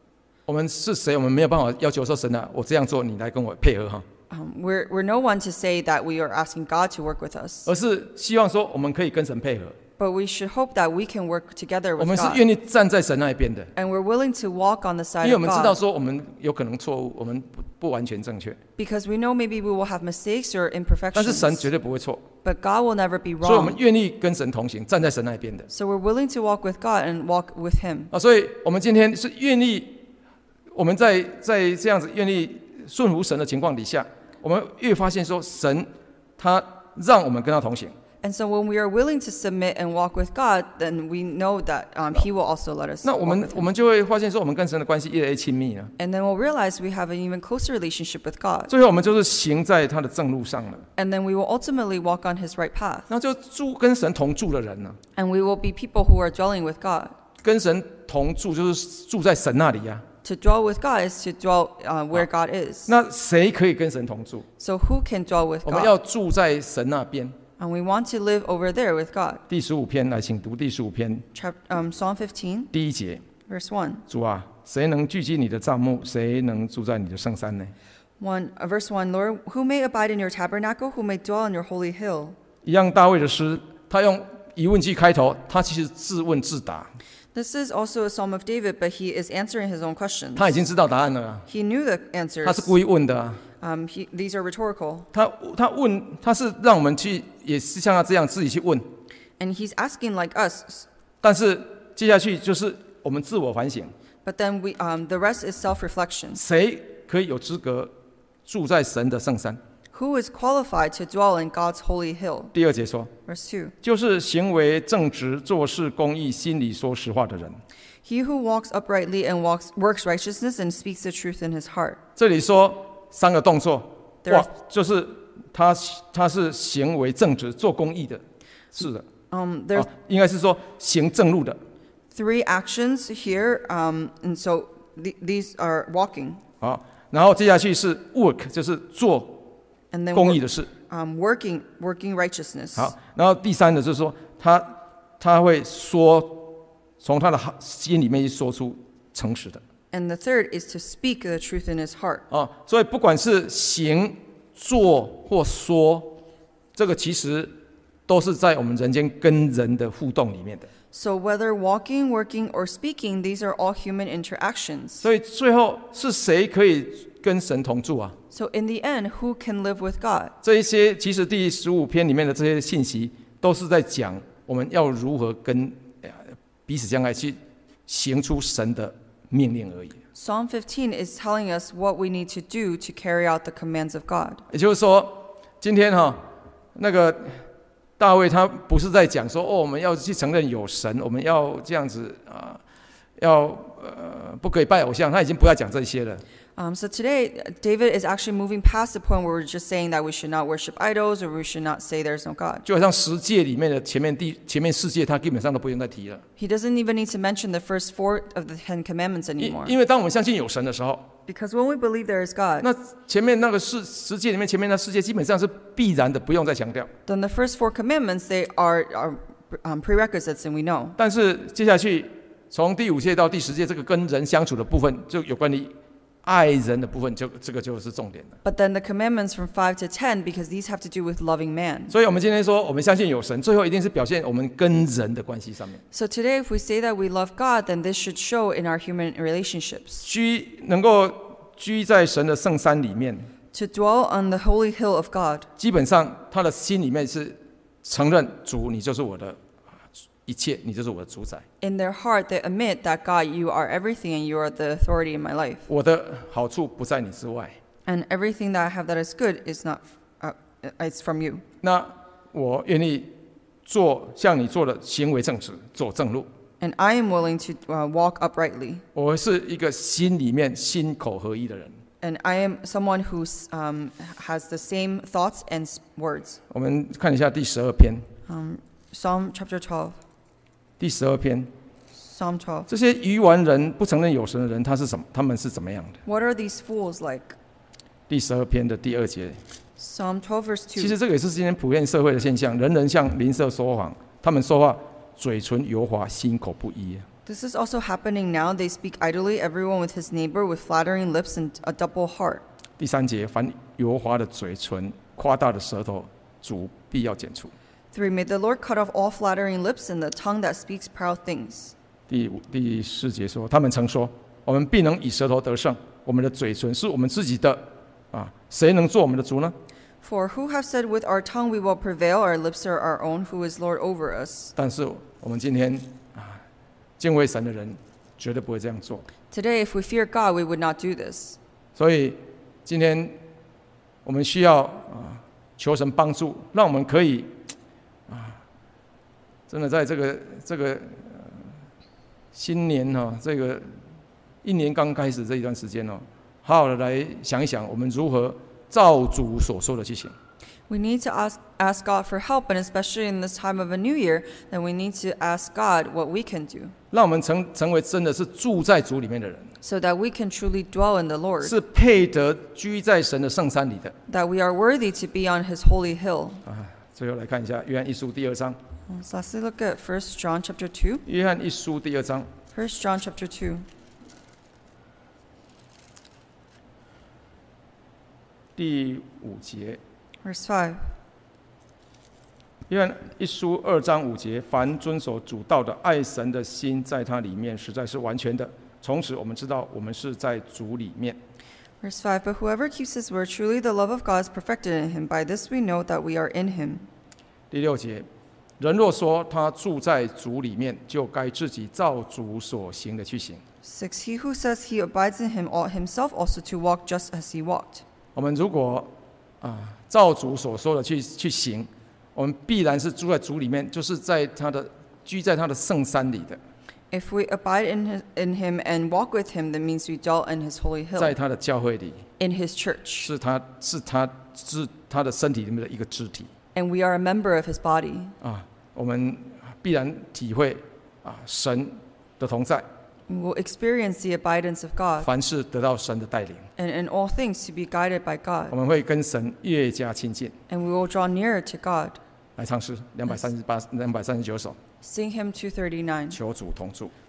我们是谁？我们没有办法要求说神啊，我这样做，你来跟我配合哈。 We're no one to say that we are asking God to work with us, 而是希望说我们可以跟神配合， but we should hope that we can work together 我 with 们是 God, 愿意站在神那一边的， and we're willing to walk on the 因 side 为我 of 们知道 God, 说我们有可能错误，我们不完全正确， because we know maybe we will have mistakes or 但是神 imperfections, 绝对不会错， but God will never be 所以我们 wrong. 愿意跟神同行，站在神那一边的 So we're willing to walk with God and walk with Him. 啊。所以我们今天是愿意，我们在这样子愿意顺服神的情况底下，我们越发现说神他让我们跟他同行。 And so when we are willing to submit and walk with God, then we know that He will also let us 那 walk 我们 with 我 Him. 们就会发现说，我们跟神的关系越来越亲密了。 And then we'll realize we have an even closer relationship with God. 最后我们就是行在他的正路上了， And then we will ultimately walk on His right path. 那就跟神同住的人呢， And we will be people who are dwelling with God. 跟神同住就是住在神那里呀。 To dwell with God is to dwell where God is. 那谁可以跟神同住？ So who can dwell with 我们 God? 要住在神那边。 And we want to live over there with God. 第15篇来，请读第15篇 Psalm 15, 第1节。 verse 1. 主啊，谁能聚集你的帐幕？谁能住在你的圣山呢？ Verse 1, Lord, who may abide in your tabernacle? Who may dwell on your holy hill? 一样，大卫的诗，他用疑问句开头，他其实自问自答， This is also a psalm of David, but he is answering his own questions. 他已经知道答案了啊， He knew the 他 answers. 是故意问的啊。 These are rhetorical. 他问，他是让我们去，也是像他这样自己去问。 And he's asking like us. 但是接下去就是我们自我反省， But then the rest is self-reflection. 谁可以有资格住在神的圣山？ Who is qualified to dwell in God's holy hill? 第2节说， Verse 2. 就是行为正直、做事公义、心里说实话的人。 He who walks uprightly and works righteousness and speaks the truth in his heart. 这里说3个动作， There are- 哇，就是他是行为正直、做公义的，是的， There's 应该是说行正路的 3 actions here, and so these are walking. 啊。然后接下去是 work， 就是做 And then 公义的事。 working righteousness. 好，然后第3的就是说他会说，从他的心里面去说出诚实的 And the third is to speak the truth in his heart. 啊。所以不管是行、做或说，这个其实都是在我们人间跟人的互动里面的。 So whether walking, working, or speaking, these are all human interactions. 所以最后是谁可以跟神同住啊？ So in the end, who can live with God? 这一些其实第15篇里面的这些信息，都是在讲我们要如何跟彼此相爱，去行出神的命令而已。 Psalm 15 is telling us what we need to do to carry out the commands of God. 也就是说，今天那个大卫他不是在讲说我们要去承认有神，我们要这样子不可以拜偶像，他已经不要讲这些了。 So today, David is actually moving past the point where we're just saying that we should not worship idols or we should not say there's no God. 就好像10诫里面的前面4诫，他基本上都不用再提了。 He doesn't even need to mention the first 4 of the 10 commandments anymore. 因为当我们相信有神的时候， Because when we believe there is God, 那前面那个10诫里面前面那4诫基本上是必然的，不用再强调。 then the first 4 commandments, they are prerequisites, and we know. 但是接下去从第5诫到第10诫，这个跟人相处的部分，就有关于爱人的部分，这个就是重点了。 But then the commandments from 5 to 10, because these have to do with loving man. 所以我们今天说我们相信有神，最后一定是表现我们跟人的关系上面。 So today, if we say that we love God, then this should show in our human relationships. 能够居在神的圣山里面， To dwell on the holy hill of God, 基本上他的心里面是承认主，你就是我的一切，你就是我的主宰。 in their heart, they admit that God, you are everything and you are the authority in my life. 我的好处不在你之外， And everything that I have that is good is not, it's from you. 那我愿意做像你做的行为正直，走正路。 And I am willing to walk uprightly. 我是一个心里面心口合一的人。 And I am someone who has the same thoughts and words. 我们看一下第12篇， Psalm chapter 12. 第12篇， Psalm 12. 这些愚顽人、不承认有神的人，他们是怎么样的？ What are these fools like? 第12篇的第2节， Psalm 12 verse 2. 其实这个也是今天普遍社会的现象，人人向邻舍说谎，他们说话嘴唇油滑，心口不一。 This is also happening now. They speak idly, everyone with his neighbor, with flattering lips and a double heart. 第3节，凡油滑的嘴唇、夸大的舌头，主必要剪除。 3. May the Lord cut off all flattering lips and the tongue that speaks proud things. 第4节说，他们曾说，我们必能以舌头得胜，我们的嘴唇是我们自己的，谁能做我们的主呢？ For who have said with our tongue we will prevail, our lips are our own, who is Lord over us? 但是我们今天敬畏神的人绝对不会这样做。 Today, if we fear God, we would not do this. 所以今天我们需要求神帮助，让我们可以真的在这个新年这个一年刚开始这一段时间好好的来想一想，我们如何照主所说的去行。 We need to ask God for help, and especially in this time of a new year, then we need to ask God what we can do, 让我们成为真的是住在主里面的人， so that we can truly dwell in the Lord, 是配得居在神的圣山里的。 that we are worthy to be on his holy hill. 最后来看一下约翰一书第2章， So let's look at 1 John chapter 2. 约翰一书第2章 1 John chapter 2, 第5节。 verse 5. 约翰一书2章5节，凡遵守主道的，爱神的心在他里面，实在是完全的。从此我们知道，我们是在主里面。 Verse 5. But whoever keeps his word, truly the love of God is perfected in him. By this we know that we are in him. 第6节，人若说他住在主里面，就该自己照主所行的去行。 6. He who says he abides in him ought himself also to walk just as he walked. 我们如果照主所说的去行，我们必然是住在主里面，就是居在他的圣山里的， If we abide in him and walk with him, that means we dwell in his holy 在 hill, 他的教会里， in his church, 是他的身体里面的一个肢体 and we are a member of his body. 我们必然体会神的同在， We will experience the abidance of God, 凡事得到神的带领， and in all things to be guided by 我 God, 们会跟神越加亲近。 and we will draw nearer to God. 来唱诗239首， Sing hymn 239. 求主同住。